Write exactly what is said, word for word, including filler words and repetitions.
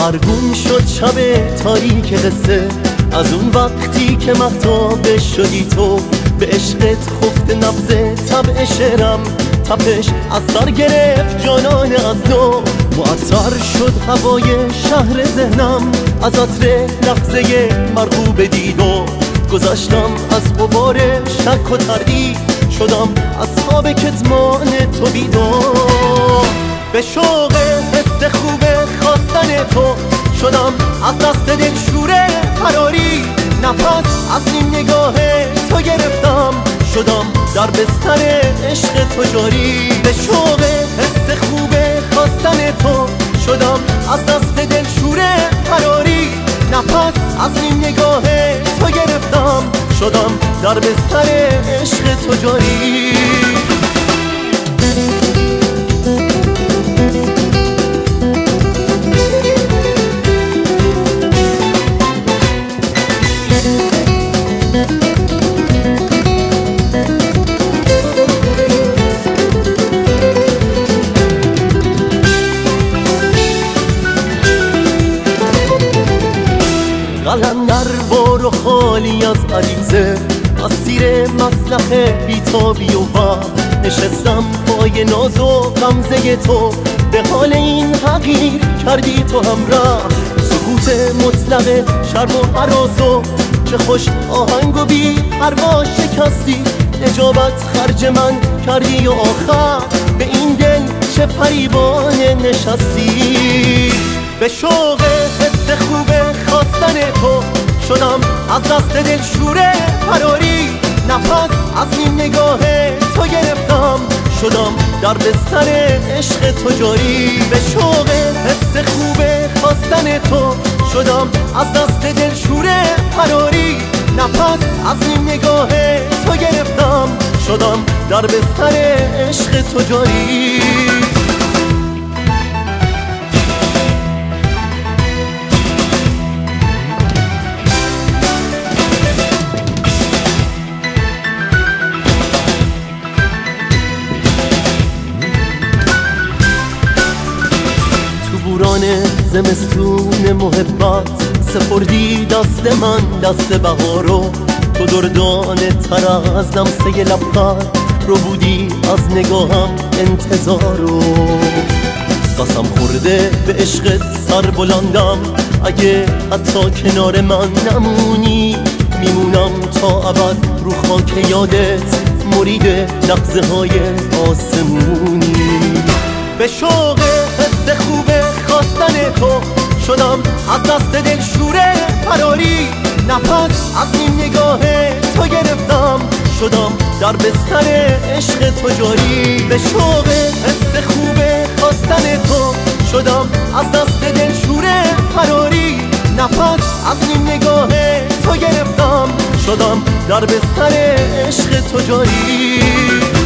سحرگون شد شب تاریک قصه، از اون وقتی که مهتاب شدی تو. به عشقت خفت نبض طبع شعرم، تپش از سر گرفت جانان از نو. معطر شد هوای شهر ذهنم از عطر لحظه مرغوب دیدو. گذشتم از غبار شک و تردید، شدم از خواب کتمان تو بیدار. به شوق حس خوب خواستن تو شدم از دست دل شور فراری. نفس از این نگاه تو گرفتم، شدم در بستر عشق تو جاری. به شوق حس خوب خواستن تو شدم از دست دل شور فراری. نفس از این نگاه تو گرفتم، شدم در بستر عشق تو جاری. قلندر بار و خالی از عریضه، از سیر مسلخ بیتابی و با نشستم پای ناز و غمزه تو. به حال این حقیر کردی تو همراه، سکوت مطلق شرم و عراض و چه خوش آهنگ و بی پروا شکستی. اجابت خرج من کردی و آخر به این دل چه فریبانه نشستی. به شوق حس خوب خواستن تو شدم از دست دل شور فراری. نفس از این نگاه تو گرفتم، شدم در بستر عشق تو جاری. به شوق حس خوب خواستن تو شدم از دست دل شور فراری. نفس از این نگاه تو گرفتم، شدم در بستر عشق تو جاری. بوران زمستون محبت سپردی دست من دست بهارو. تو دردانه تر از لمسه لبخند رو بودی از نگاهم انتظارو. قسم خورده به عشقت سر بلندم، اگه حتی کنار من نمونی میمونم تا ابد رو خاک یادت، مرید لحظه های آسمونی. به شوق حس خوب خواستن تو شدم از دست دل شور فراری. نفس از این نگاه تو گرفتم، شدم در بستر عشق تو جاری. به شوق حس خوب خواستن تو شدم از دست دل شور فراری. نفس از این نگاه تو گرفتم، شدم در بستر عشق تو جاری.